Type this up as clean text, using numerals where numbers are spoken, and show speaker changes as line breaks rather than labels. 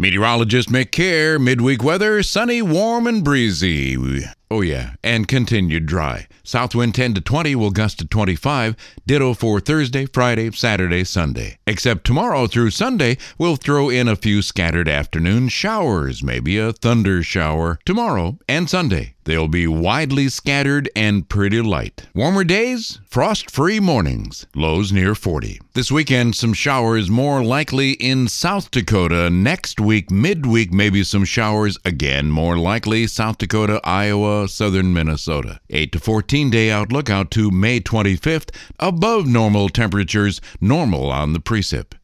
Meteorologist Mick Kerr, midweek weather, sunny, warm, and breezy. Oh yeah, and continued dry. South wind 10 to 20 will gust to 25. Ditto for Thursday, Friday, Saturday, Sunday. Except tomorrow through Sunday, we'll throw in a few scattered afternoon showers, maybe a thunder shower tomorrow and Sunday. They'll be widely scattered and pretty light. Warmer days, frost-free mornings, lows near 40. This weekend, some showers more likely in South Dakota. Next week, midweek, maybe some showers again, more likely South Dakota, Iowa, southern Minnesota. 8 to 14-day outlook out to May 25th, above normal temperatures, normal on the precip.